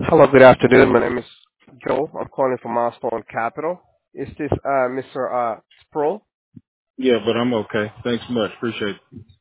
Hello, good afternoon. My name is Joe. I'm calling from Milestone Capital. Is this Mr. Sproul? Yeah, but I'm okay. Thanks much. Appreciate it.